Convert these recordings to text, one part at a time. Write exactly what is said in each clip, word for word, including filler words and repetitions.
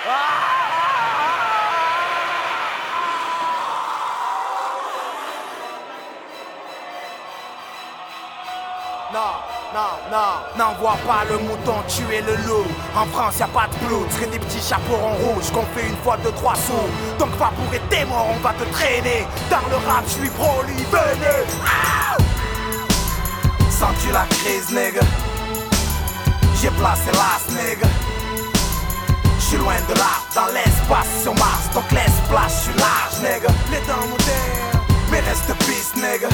Non, non, non, n'envoie pas le mouton tuer le loup. En France y'a pas de blue, serait des petits chapeaux en rouge qu'on fait une fois de trois sous. Donc va bourrer tes morts, on va te traîner. Dans le rap j'suis broly, venez. Ah, sens-tu la crise, nigga? J'ai placé l'as, nigga. J'suis loin de là, dans l'espace sur Mars. Donc laisse place, j'suis large, nigga. Les dents modernes, mais reste piste, nigga.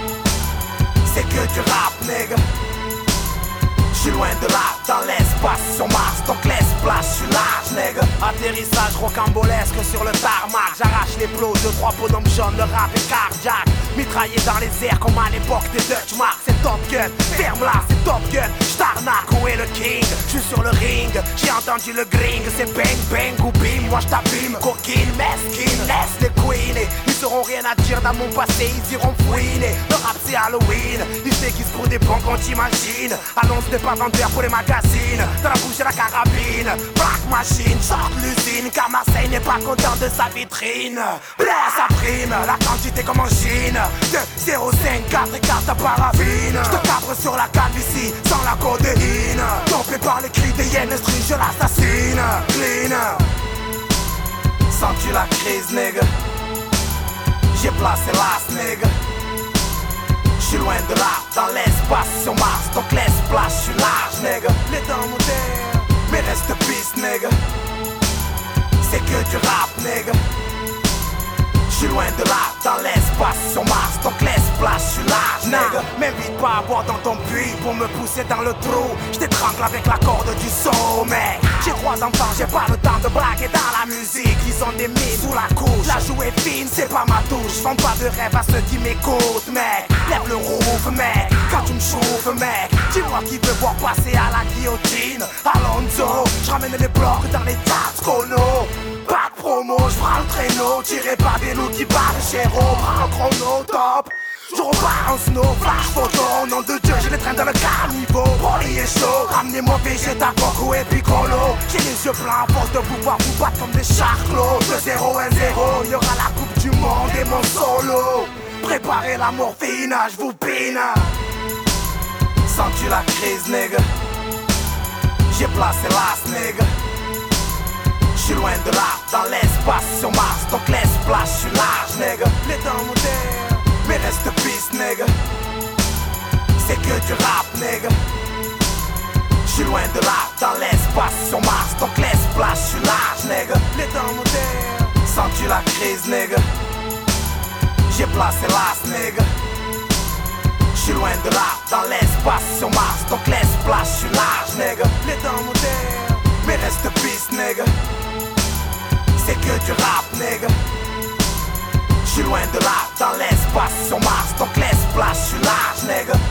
C'est que du rap, nigga. J'suis loin de là, dans l'espace sur Mars. Donc laisse place, j'suis large, nigga. Atterrissage rocambolesque sur le tarmac. J'arrache les plots de trois bonhommes jaunes, le rap est cardiaque. Mitraillé dans les airs comme à l'époque des Dutch Marks. C'est Top Gun, ferme là, c'est Top Gun. J'tarnaque, où est le king? J'suis sur le ring, j'ai entendu le gring. C'est bang bang ou bim, moi j't'abîme. Coquine, mesquine, laisse les queens. Ils auront rien à dire dans mon passé, ils iront fouiner. Le rap c'est Halloween, ils se déguisent pour des bons qu'on t'imagine. Annonce n'est pas vendeur pour les magazines. Dans la bouche et la carabine, Black Machine, sort de l'usine. Car Marseille n'est pas content de sa vitrine. Blesse sa prime, la quantité comme en Chine. De zéro cinq quatre et carte à paraffine. J'te cabre sur la calvitie sans la codéine. Tombé par les cris des hyènes, string, je l'assassine. Clean. Sens-tu la crise, nigga? J'ai placé l'as, nigga. J'suis loin de là, dans l'espace sur Mars. Donc laisse place, j'suis large, nigga. Les dents modernes, mais reste piste, nigga. C'est que du rap, nigga. J'suis loin de là, dans l'espace sur Mars. Donc laisse place, j'suis large, nigga. M'invite pas à boire dans ton puits pour me pousser dans le trou. J't'étrangle avec la corde du sommet. J'ai trois enfants, j'ai pas le temps de blaguer dans la musique. Ils ont des mines sous la couche. La joue est fine, c'est pas ma touche. J'vends pas de rêve à ceux qui m'écoutent, mec. Lève le roof, mec, quand tu me chauffes, mec. Dis-moi qui veut voir passer à la guillotine. Alonso, j'ramène les blocs dans les tas chrono. Pas de promo, j'prends le traîneau. Tiré par des loups qui parlent chéro. Prends le chrono, top. Je repars en snow, flash photo. Nom de Dieu, j'ai les trains dans le carniveau. Broly est chaud, ramenez-moi Vegeta, Goku et Piccolo. J'ai les yeux pleins à force de pouvoir vous battre comme des charclos. De zéro un zéro, y'aura la coupe du monde et mon solo. Préparez la morphine, j'vous pine. Sens-tu la crise, nigga? J'ai placé l'as, nigga. J'suis loin de là, dans l'espace sur Mars. Donc laisse place, j'suis large, nigga. Les dents modernes, mais reste piste, nigga. C'est que du rap, nigga. J'suis loin de là, dans l'espace sur Mars. Donc laisse place, j'suis large, nigga. Les dents modernes, sens-tu la crise, nigga? J'ai placé l'as, nigga. J'suis loin de là, dans l'espace sur Mars. Donc laisse place, j'suis large, nigga. Les dents modernes, mais reste piste, nigga. C'est que du rap, nigga. J'suis loin de là, dans l'espace sur Mars. Donc laisse place, j'suis large, nigga.